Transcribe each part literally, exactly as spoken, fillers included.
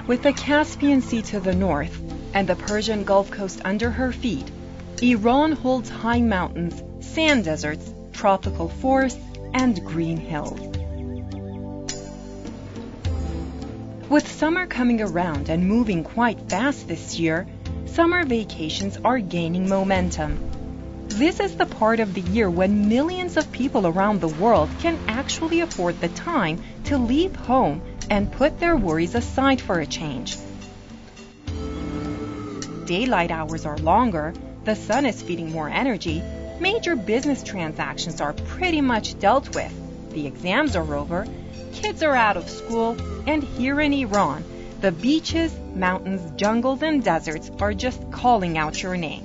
With the Caspian Sea to the north and the Persian Gulf Coast under her feet, Iran holds high mountains, sand deserts, tropical forests, and green hills. With summer coming around and moving quite fast this year, summer vacations are gaining momentum. This is the part of the year when millions of people around the world can actually afford the time to leave home and put their worries aside for a change. Daylight hours are longer, the sun is feeding more energy, major business transactions are pretty much dealt with, the exams are over, kids are out of school, and here in Iran, the beaches, mountains, jungles, and deserts are just calling out your name.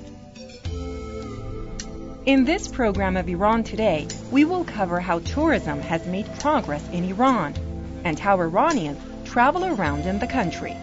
In this program of Iran Today, we will cover how tourism has made progress in Iran and how Iranians travel around in the country.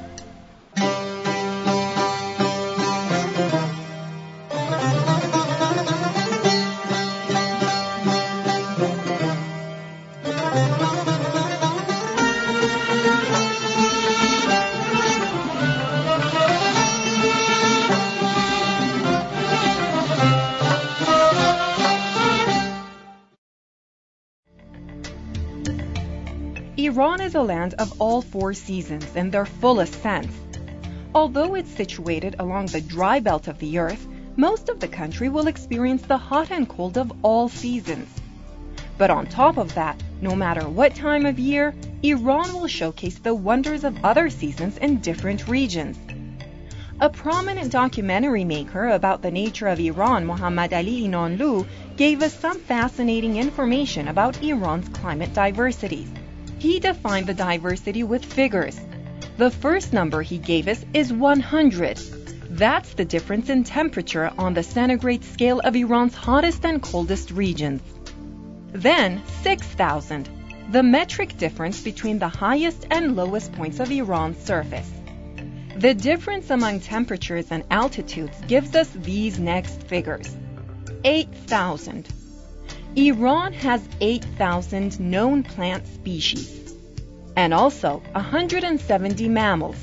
Iran is a land of all four seasons in their fullest sense. Although it's situated along the dry belt of the earth, most of the country will experience the hot and cold of all seasons. But on top of that, no matter what time of year, Iran will showcase the wonders of other seasons in different regions. A prominent documentary maker about the nature of Iran, Mohammad Ali Inanlu, gave us some fascinating information about Iran's climate diversities. He defined the diversity with figures. The first number he gave us is one hundred. That's the difference in temperature on the centigrade scale of Iran's hottest and coldest regions. Then six thousand, the metric difference between the highest and lowest points of Iran's surface. The difference among temperatures and altitudes gives us these next figures. eight thousand. Iran has eight thousand known plant species, and also one hundred seventy mammals,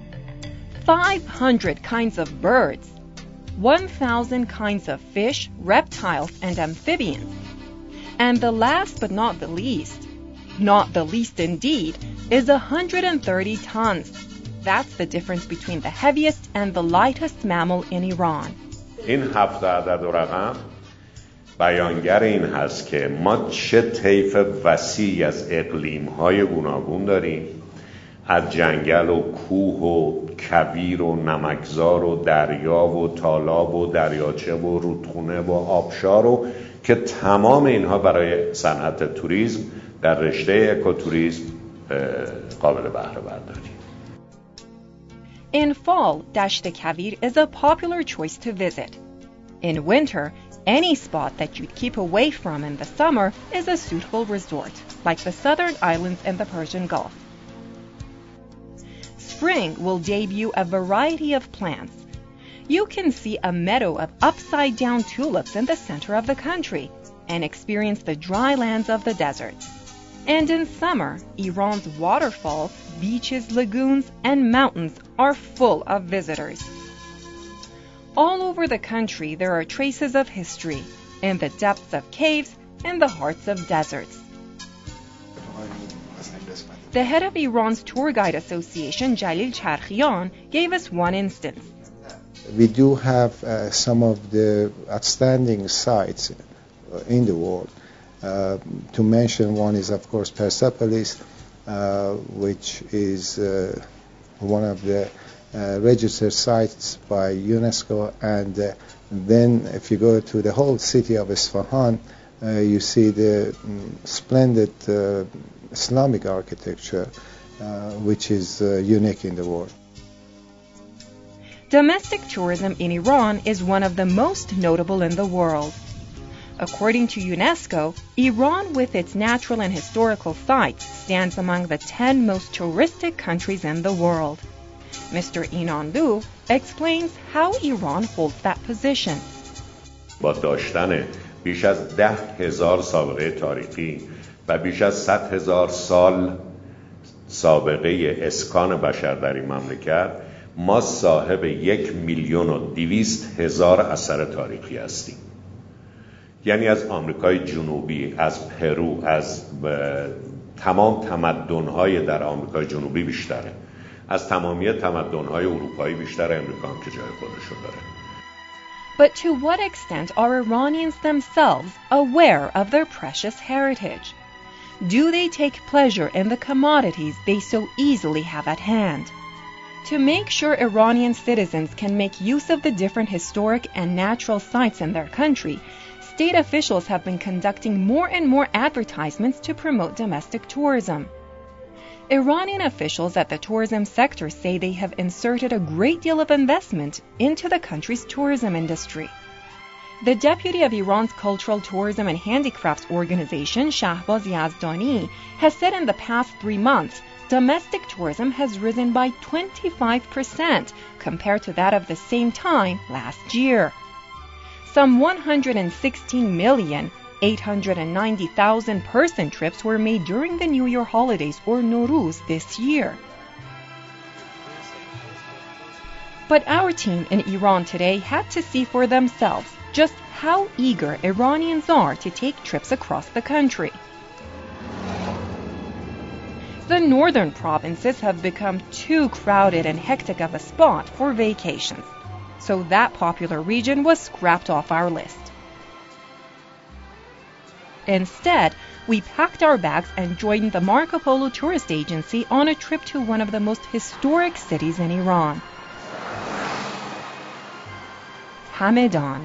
five hundred kinds of birds, one thousand kinds of fish, reptiles, and amphibians. And the last but not the least, not the least indeed, is one hundred thirty tons. That's the difference between the heaviest and the lightest mammal in Iran. این هفت عدد و رقم بیانگر این هست که ما چه طیف وسیعی از اقلیم‌های گوناگون داریم، از جنگل و کوه و کویر و نمکزار و دریا و تالاب و دریاچه و رودخونه و آبشار و که تمام اینها برای صنعت توریسم در رشته اکوتوریسم قابل بهره برداری. In fall, Dasht Kavir is a popular choice to visit. In winter, any spot that you'd keep away from in the summer is a suitable resort, like the southern islands and the Persian Gulf. Spring will debut a variety of plants. You can see a meadow of upside-down tulips in the center of the country and experience the dry lands of the deserts. And in summer, Iran's waterfalls, beaches, lagoons, and mountains are full of visitors. All over the country, there are traces of history in the depths of caves and the hearts of deserts. The head of Iran's Tour Guide Association, Jalil Charkhian, gave us one instance. We do have uh, some of the outstanding sites in the world. Uh, to mention one is, of course, Persepolis, uh, which is uh, one of the uh, registered sites by UNESCO. And uh, then if you go to the whole city of Isfahan, uh, you see the um, splendid uh, Islamic architecture, uh, which is uh, unique in the world. Domestic tourism in Iran is one of the most notable in the world. According to UNESCO, Iran, with its natural and historical sites, stands among the ten most touristic countries in the world. Mister Inanlu explains how Iran holds that position. با داشتن بیش از ده هزار سابقه تاریخی و بیش از صد هزار سال سابقه اسکان بشر در این مملکت، ما صاحب یک میلیون و دویست هزار اثر تاریخی هستیم. یعنی از آمریکای جنوبی، از پرو، از تمام تمدن‌های در آمریکای جنوبی بیشتره، از تمامی تمدن‌های اروپایی بیشتر، امریکا هم که جای خودشو داره. But to what extent are Iranians themselves aware of their precious heritage? Do they take pleasure in the commodities they so easily have at hand? To make sure Iranian citizens can make use of the different historic and natural sites in their country, state officials have been conducting more and more advertisements to promote domestic tourism. Iranian officials at the tourism sector say they have inserted a great deal of investment into the country's tourism industry. The deputy of Iran's Cultural Tourism and Handicrafts Organization, Shahbaz Yazdani, has said in the past three months, domestic tourism has risen by twenty-five percent compared to that of the same time last year. Some one hundred sixteen million eight hundred ninety thousand person trips were made during the New Year holidays or Nowruz this year. But our team in Iran today had to see for themselves just how eager Iranians are to take trips across the country. The northern provinces have become too crowded and hectic of a spot for vacations, so that popular region was scrapped off our list. Instead, we packed our bags and joined the Marco Polo tourist agency on a trip to one of the most historic cities in Iran, Hamedan.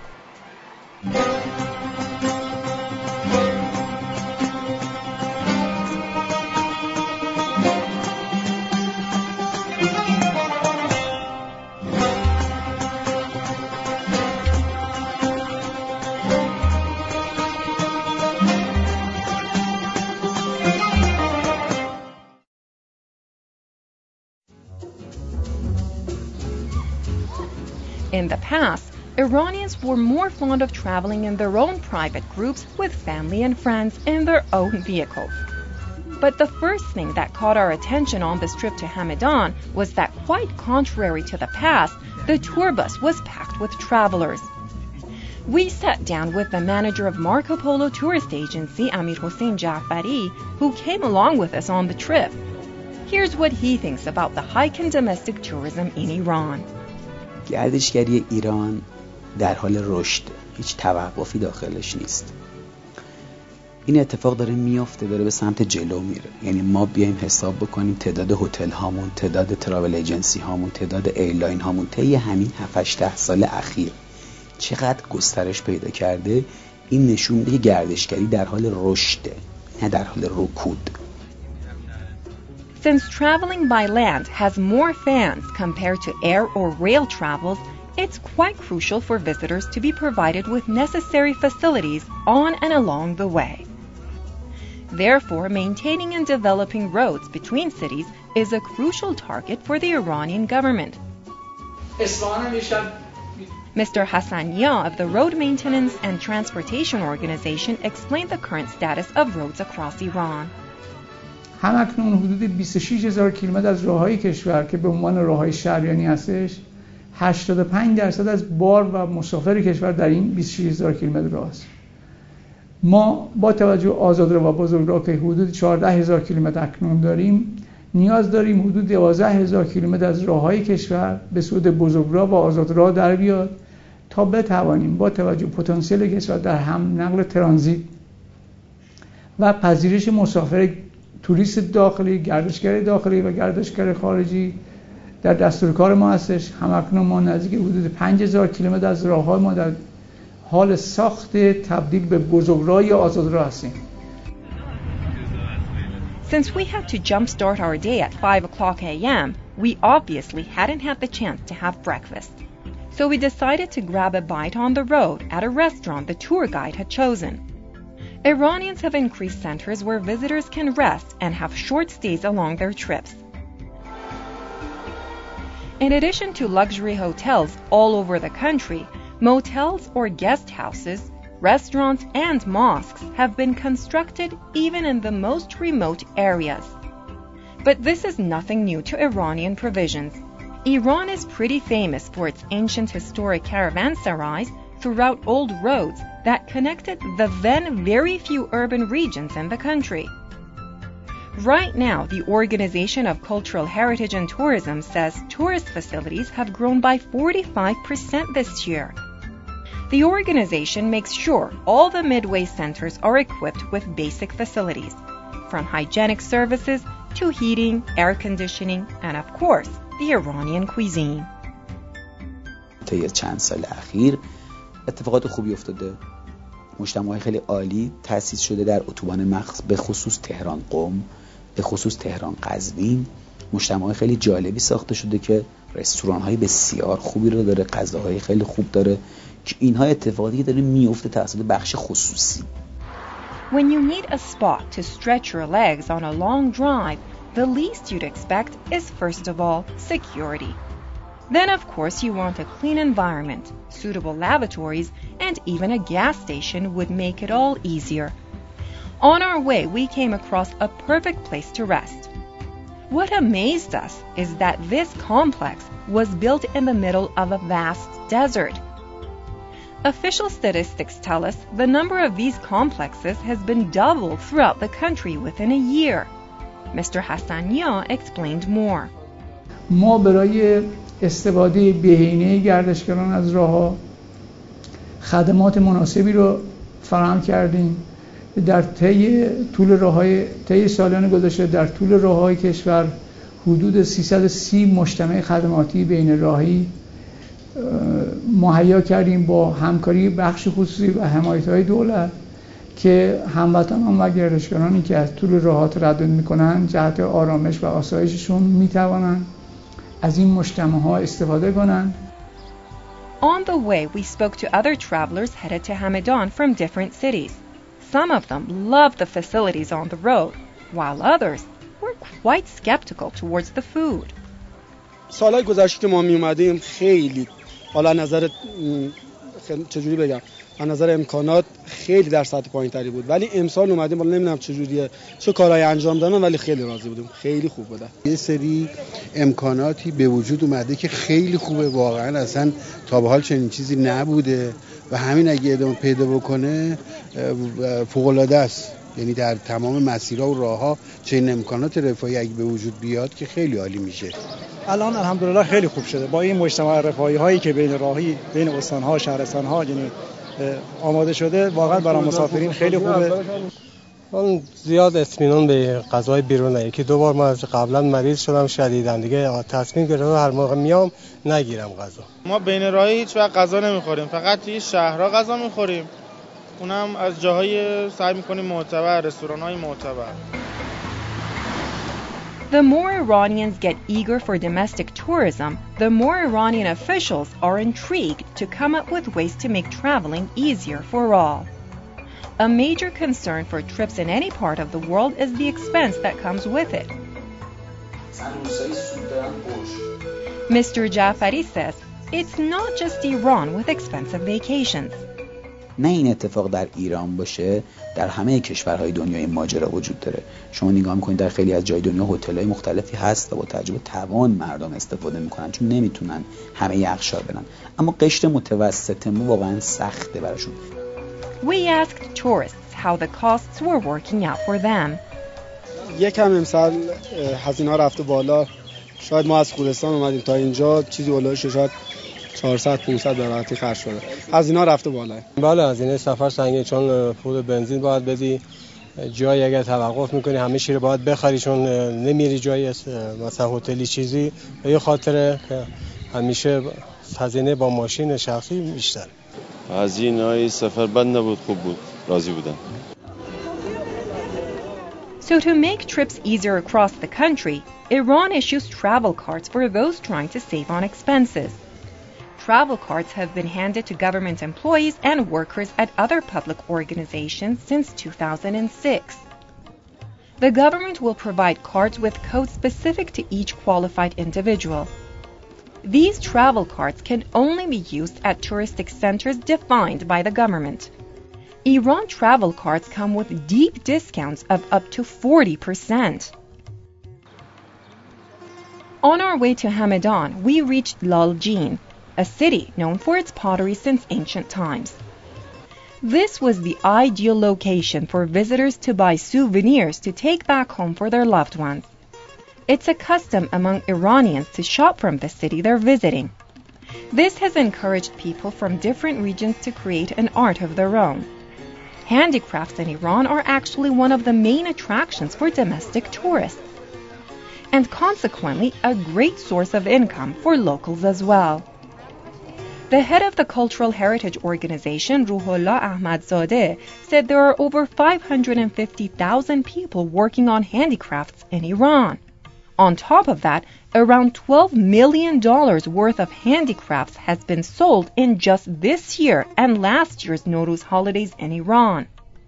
In the past, Iranians were more fond of traveling in their own private groups with family and friends in their own vehicles. But the first thing that caught our attention on this trip to Hamedan was that, quite contrary to the past, the tour bus was packed with travelers. We sat down with the manager of Marco Polo tourist agency, Amir Hossein Jafari, who came along with us on the trip. Here's what he thinks about the hike in domestic tourism in Iran. گردشگری ایران در حال رشد، هیچ توقفی داخلش نیست. این اتفاق داره میافته، داره به سمت جلو میره. یعنی ما بیایم حساب بکنیم تعداد هتل هامون، تعداد تراول ایجنسی هامون، تعداد ایرلاین هامون طی همین هفت هشت سال اخیر چقدر گسترش پیدا کرده. این نشون میده که گردشگری در حال رشده، نه در حال رکود. Since traveling by land has more fans compared to air or rail travels, it's quite crucial for visitors to be provided with necessary facilities on and along the way. Therefore, maintaining and developing roads between cities is a crucial target for the Iranian government. Mister Hassania of the Road Maintenance and Transportation Organization explained the current status of roads across Iran. همکنون حدود بیست و شش هزار کیلومتر از راههای کشور که به عنوان راههای شهریانی هستش، هشتاد و پنج درصد از بار و مسافر کشور در این بیست و شش هزار کیلومتر راه است. ما با توجه آزادراه و بزرگراه که حدود چهارده هزار کیلومتر اکنون داریم، نیاز داریم حدود دوازده هزار کیلومتر از راههای کشور به سود بزرگراه و آزادراه در بیاد تا بتوانیم با توجه پتانسیل کشور در هم نقل ترانزیت و پذیرش مسافر توریست داخلی، گردشگر داخلی و گردشگر خارجی در دستور کار ما هستش. همکنون ما نزدیک حدود پنج هزار کیلومتر از راههای ما در حال ساخت تبدیل به بزرگراه یا آزادراه هستیم. Since we had to jumpstart our day at five o'clock a m, we obviously hadn't had the chance to have breakfast. So we decided to grab a bite on the road at a restaurant the tour guide had chosen. Iranians have increased centers where visitors can rest and have short stays along their trips. In addition to luxury hotels all over the country, motels or guest houses, restaurants and mosques have been constructed even in the most remote areas. But this is nothing new to Iranian provisions. Iran is pretty famous for its ancient historic caravanserais throughout old roads that connected the then very few urban regions in the country. Right now, the Organization of Cultural Heritage and Tourism says tourist facilities have grown by forty-five percent this year. The organization makes sure all the midway centers are equipped with basic facilities, from hygienic services to heating, air conditioning, and of course, the Iranian cuisine. طی چند سال اخیر اتفاقات خوبی افتاده. مجتمع‌های خیلی عالی تأسیس شده در اتوبان مخص به خصوص تهران قم، به خصوص تهران قزوین. مجتمع‌های خیلی جالبی ساخته شده که رستوران‌های بسیار خوبی رو داره، غذاهای خیلی خوب داره که اینها اتفاقاتی که داره میفته توسط بخش خصوصی. When you need a spot to stretch your legs on a long drive, the least you'd expect is first of all security. Then of course you want a clean environment, suitable lavatories, and even a gas station would make it all easier. On our way, we came across a perfect place to rest. What amazed us is that this complex was built in the middle of a vast desert. Official statistics tell us the number of these complexes has been doubled throughout the country within a year. Mister Hassania explained more. ما برای استفاده بهینه گردشگران از راه‌ها خدمات مناسبی رو فراهم کردیم. در طی طول راه‌های طی سالان گذشته در طول راه‌های کشور حدود سیصد و سی مجتمع خدماتی بین راهی مهیا کردیم با همکاری بخش خصوصی و حمایت‌های دولت که هموطنان و گردشگرانی که از طول راه‌ها تردد می‌کنند جهت آرامش و آسایششون می‌توانند از این مجتمع‌ها استفاده کنند. On the way, we spoke to other travelers headed to Hamadan from different cities. Some of them loved the facilities on the road, while others were quite skeptical towards the food. سالهای گذشته که ما می اومدیم خیلی حالا نظر چجوری بگم از نظر امکانات خیلی در سطح پایین‌تری بود، ولی امسال اومدیم بالا نمیدونم چجوریه چه کارهای انجام دادن ولی خیلی راضی بودیم، خیلی خوب بود. یه سری امکاناتی به وجود اومده که خیلی خوبه، واقعا اصلا تا به حال چنین چیزی نبوده و همین اگه ادامه پیدا بکنه فوق‌العاده است. یعنی در تمام مسیرها و راه‌ها چنین امکانات رفاهی اگه به وجود بیاد که خیلی عالی میشه. الان الحمدلله خیلی خوب شده با این مجتمع رفاهی هایی که بین راهی بین استان‌ها شهرستان‌ها یعنی آماده شده، واقعا برای مسافرین خیلی خوبه. من زیاد اطمینان به غذای بیرون یکی دو بار من قبلا مریض شدم شدیداً، دیگه تصمیم گرفتم هر موقع میام نگیرم غذا. ما بین راهی هیچ وقت غذا نمیخوریم، فقط توی شهرها غذا میخوریم، اونم از جاهای سعی میکنیم معتبر، رستوران‌های معتبر. The more Iranians get eager for domestic tourism, the more Iranian officials are intrigued to come up with ways to make traveling easier for all. A major concern for trips in any part of the world is the expense that comes with it. Mister Jafari says it's not just Iran with expensive vacations. نه این اتفاق در ایران باشه، در همه کشورهای دنیا این ماجرا وجود داره. شما نگاه میکنید در خیلی از جای دنیا هتل‌های مختلفی هست و با توجه توان مردم استفاده میکنن چون نمیتونن همه یخچال برن، اما قشر متوسط ما واقعا سخته براشون. We asked tourists how the costs were working out for them. یکم امسال هزینه‌ها رفته بالا، شاید ما از خوزستان اومدیم تا اینجا چیزی اولش شاید چهارصد پانصد به راحتی خرج شده. هزینه رفته بالا. بله هزینه سفر سنگینه چون پول بنزین باید بدی، جایی اگه توقف میکنی همه چی رو باید بخری چون نمیری جایی مثلا هتلی چیزی، به یه خاطر همیشه هزینه با ماشین شخصی بیشتر. هزینه‌های سفر بد نبود، خوب بود، راضی بودم. So to make trips easier across the country, Iran issues travel cards for those trying to save on expenses. Travel cards have been handed to government employees and workers at other public organizations since two thousand six. The government will provide cards with codes specific to each qualified individual. These travel cards can only be used at touristic centers defined by the government. Iran travel cards come with deep discounts of up to forty percent. On our way to Hamadan, we reached Lalgeen, a city known for its pottery since ancient times. This was the ideal location for visitors to buy souvenirs to take back home for their loved ones. It's a custom among Iranians to shop from the city they're visiting. This has encouraged people from different regions to create an art of their own. Handicrafts in Iran are actually one of the main attractions for domestic tourists, and consequently a great source of income for locals as well. The head of the Cultural Heritage Organization, Ruhollah Ahmadzadeh, said there are over five hundred fifty thousand people working on handicrafts in Iran. On top of that, around twelve million dollars worth of handicrafts has been sold in just this year and last year's Nowruz holidays in Iran.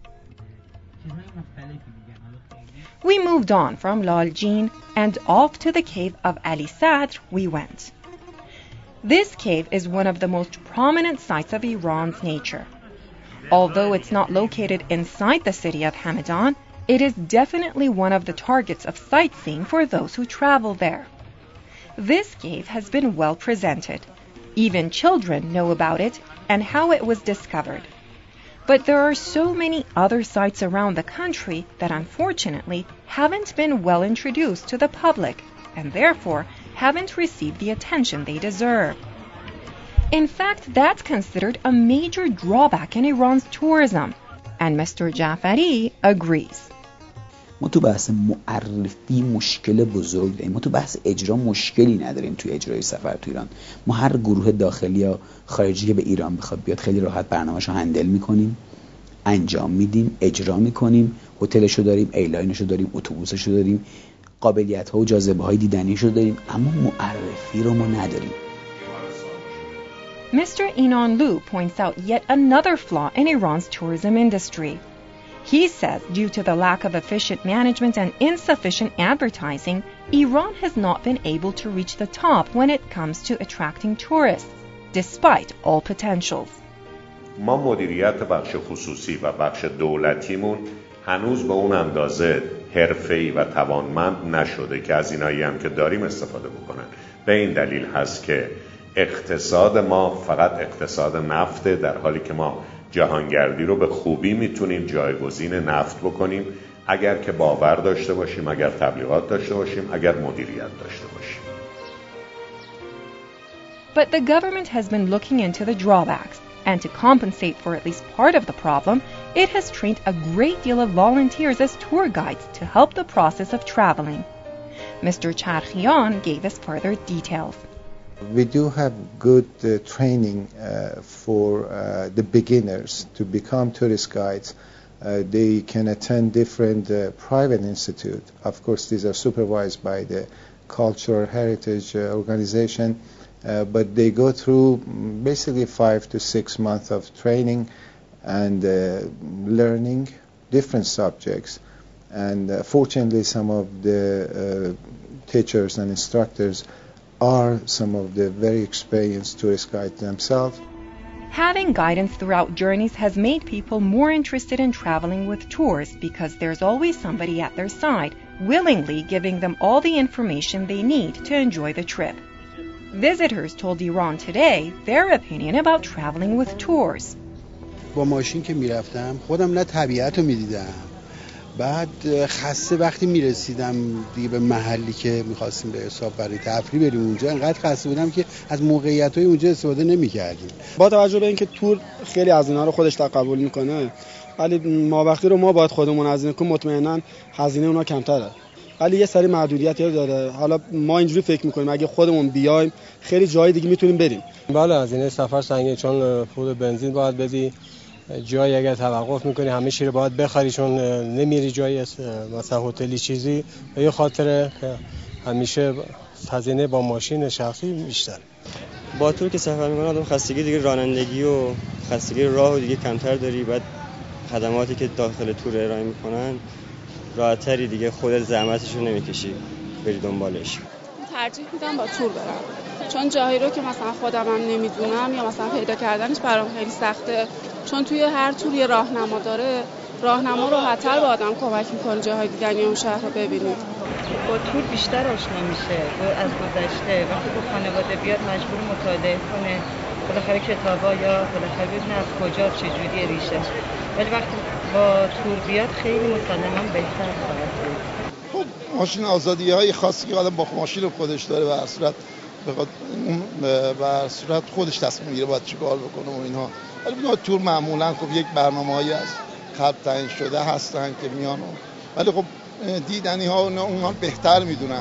We moved on from Lalgeen and off to the cave of Ali Sadr we went. This cave is one of the most prominent sites of Iran's nature. Although it's not located inside the city of Hamadan, it is definitely one of the targets of sightseeing for those who travel there. This cave has been well presented. Even children know about it and how it was discovered. But there are so many other sites around the country that unfortunately haven't been well introduced to the public and therefore haven't received the attention they deserve. In fact, that's considered a major drawback in Iran's tourism, and Mister Jafari agrees. ما تو بحث معرفی مشکل بزرگ داریم. ما تو بحث اجرا مشکلی نداریم توی اجرای سفر تو ایران. ما هر گروه داخلی یا خارجی که به ایران بخواد بیاد خیلی راحت برنامه‌شو هندل می‌کنیم، انجام میدیم، اجرا می‌کنیم، هتلشو داریم، ایرلاینشو داریم، اتوبوسشو داریم، قابلیت‌ها و جاذبه‌های دیدنیشو داریم، اما معرفی رو ما نداریم. Mister Inanlu points out yet another flaw in Iran's tourism industry. He says due to the lack of efficient management and insufficient advertising, Iran has not been able to reach the top when it comes to attracting tourists, despite all potentials. ما مدیریت بخش خصوصی و بخش دولتیمون هنوز به اون اندازه حرفه‌ای و توانمند نشده که از اینایی هم که داریم استفاده بکنن. به این دلیل هست که اقتصاد ما فقط اقتصاد نفته، در حالی که ما جهانگردی رو به خوبی میتونیم جایگزین نفت بکنیم اگر که باور داشته باشیم، اگر تبلیغات داشته باشیم، اگر مدیریت داشته باشیم. But the government has been looking into the drawbacks, and to compensate for at least part of the problem, it has trained a great deal of volunteers as tour guides to help the process of traveling. Mister Charkhian gave us further details. We do have good uh, training uh, for uh, the beginners to become tourist guides. Uh, they can attend different uh, private institutes. Of course, these are supervised by the Cultural Heritage uh, Organization, uh, but they go through basically five to six months of training and uh, learning different subjects. And uh, fortunately, some of the uh, teachers and instructors are some of the very experienced tourist guides themselves. Having guidance throughout journeys has made people more interested in traveling with tours because there's always somebody at their side, willingly giving them all the information they need to enjoy the trip. Visitors told Iran Today their opinion about traveling with tours. با ماشین که میرفتم خودم نه طبیعت رو میدیدم، بعد خسته وقتی میرسیدم دیگه به محلی که میخواستیم به حساب برای تفریح بریم اونجا، انقدر خسته بودم که از موقعیت‌های اونجا استفاده نمی‌کردیم. با توجه به اینکه تور خیلی از اینا رو خودش تقبل میکنه، ولی ما وقتی رو ما باید خودمون هزینه کنیم، مطمئنا هزینه اونا کمتره. ولی یه سری محدودیتی داره. حالا ما اینجوری فکر میکنیم اگه خودمون بیایم خیلی جای دیگه میتونیم بریم. بله هزینه سفر سنگینه، چون پول بنزین باید بدی، جایی اگر توقف میکنی همه چی رو باید بخری، چون نمیری جایی مثلا هتلی چیزی، به یه خاطر که همیشه هزینه با ماشین شخصی بیشتر. با تور که سفر میکنه آدم خستگی دیگه رانندگی و خستگی راه و دیگه کمتر داری، بعد خدماتی که داخل تور ارائه میکنن راحت‌تری دیگه، خودت زحمتش رو نمیکشی بری دنبالش. ترجیح میدم با تور برم، چون جایی رو که مثلا خودم هم نمیدونم یا مثلا پیدا کردنش برام خیلی سخته، چون توی هر تور یه راهنما داره راهنما راحت‌تر به آدم کمک می‌کنه جاهای دیدنی اون شهر رو ببینید. با تور بیشتر آشنا میشه از گذشته. وقتی با خانواده بیاد مجبور مطالعه کنه، بالاخره کتابا یا بالاخره ببینه از کجا چجوریه ریشه. ولی وقتی با تور بیاد خیلی مسلماً بهتر خواهد بود. خب ماشین آزادی‌های خاصی که آدم با ماشین خودش داره و هر صورت بخواد اون به هر صورت خودش تصمیم میگیره باید چیکار بکنه و اینها. ولی بنا تور معمولاً خب یک برنامه‌ای از قبل تعیین شده هستن که میان، ولی خب دیدنی ها اونها بهتر میدونن.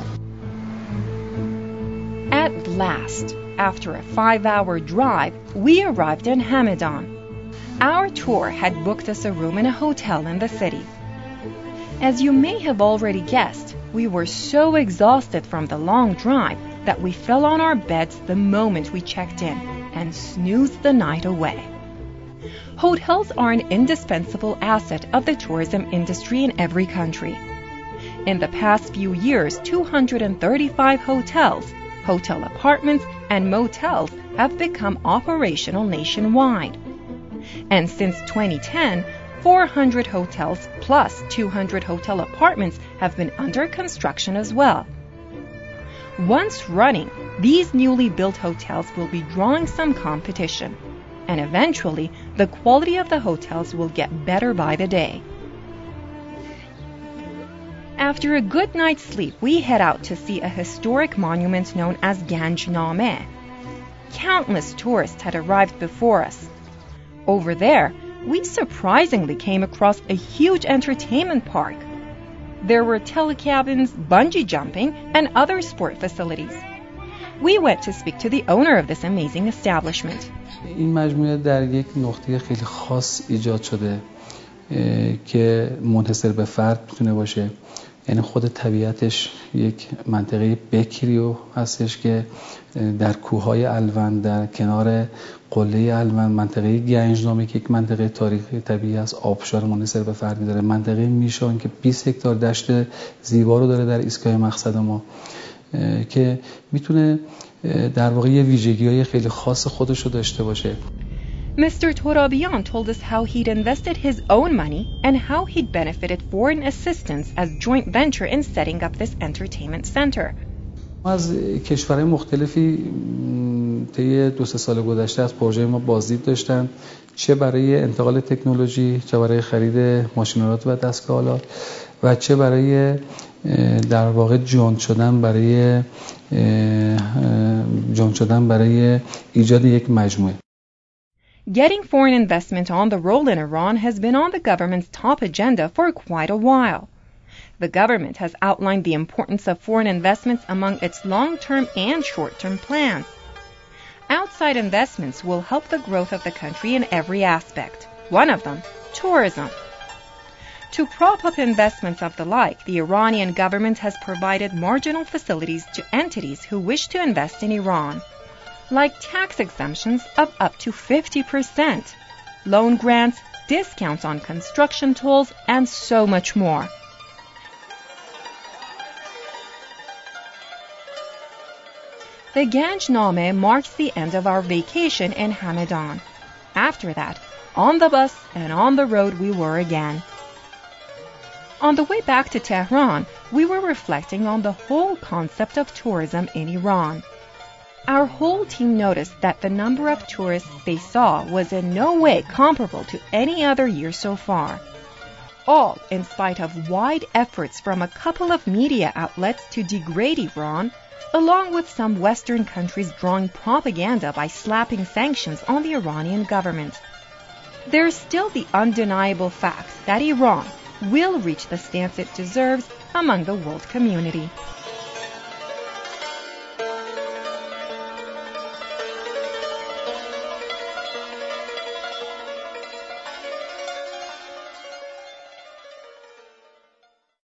At last, after a five-hour drive, we arrived in Hamadan. Our tour had booked us a room in a hotel in the city. As you may have already guessed, we were so exhausted from the long drive that we fell on our beds the moment we checked in and snoozed the night away. Hotels are an indispensable asset of the tourism industry in every country. In the past few years, two hundred thirty-five hotels, hotel apartments, and motels have become operational nationwide. And since twenty ten, four hundred hotels plus two hundred hotel apartments have been under construction as well. Once running, these newly built hotels will be drawing some competition, and eventually the quality of the hotels will get better by the day. After a good night's sleep, we head out to see a historic monument known as Ganj Nameh. Countless tourists had arrived before us. Over there, we surprisingly came across a huge entertainment park. There were telecabins, bungee jumping, and other sport facilities. We went to speak to the owner of this amazing establishment. این مجموعه در یک نقطه خیلی خاص ایجاد شده که منحصر به فرد میتونه باشه. یعنی خود طبیعتش یک منطقه بکریو هستش که در کوههای الوند در کنار قله الوند، منطقه گنجنامه که یک منطقه تاریخی طبیعی است، آبشار منحصر به فرد می‌داره، منطقه میشان که بیست هکتار دشت زیبا رو داره در ایستگاه مقصد ما که میتونه در واقع یه ویژگی‌های خیلی خاص خودش رو داشته باشه. Mister Torabian told us how he'd invested his own money and how he'd benefited foreign assistance as joint venture in setting up this entertainment center. از کشورهای مختلفی طی دو سه سال گذشته از پروژه ما بازدید داشتن، چه برای انتقال تکنولوژی، چه برای خرید ماشین‌آلات و دستگاه‌آلات و چه برای در واقع جوان شدن برای جوان شدن برای ایجاد یک مجموعه. Getting foreign investment on the roll in Iran has been on the government's top agenda for quite a while. The government has outlined the importance of foreign investments among its long-term and short-term plans. Outside investments will help the growth of the country in every aspect. One of them, tourism. To prop up investments of the like, the Iranian government has provided marginal facilities to entities who wish to invest in Iran, like tax exemptions of up to fifty percent, loan grants, discounts on construction tolls, and so much more. The Ganj Nameh marks the end of our vacation in Hamadan. After that, on the bus and on the road we were again. On the way back to Tehran, we were reflecting on the whole concept of tourism in Iran. Our whole team noticed that the number of tourists they saw was in no way comparable to any other year so far. All in spite of wide efforts from a couple of media outlets to degrade Iran, along with some Western countries drawing propaganda by slapping sanctions on the Iranian government. There's still the undeniable fact that Iran will reach the stance it deserves among the world community.